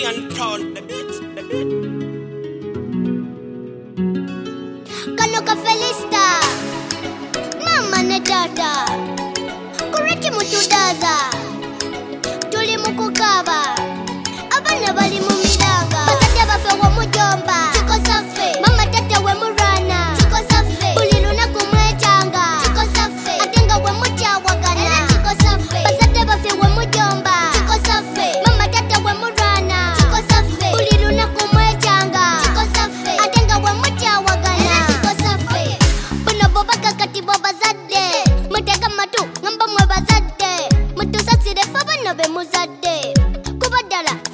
and proud. Kanoka Felista Mama ne data Kureki mutudaza Tuli mukukaba Abana bali mumiraga Basajja bafe wa mujomba Chiko safe Mama tata we murana Chiko safe Uliluna kumwechanga Chiko safe Atenga we muchawagana Chiko safe Basajja bafe wa mujomba Chiko safe Mama tata we murana Chiko safe Uliluna kumwechanga Chiko safe Atenga we muchawagana Chiko safe Buno boba kakati boba zadde Mutega matu ngamba mwe bazadde Mutu sasire faba nobe muzadde Kubadala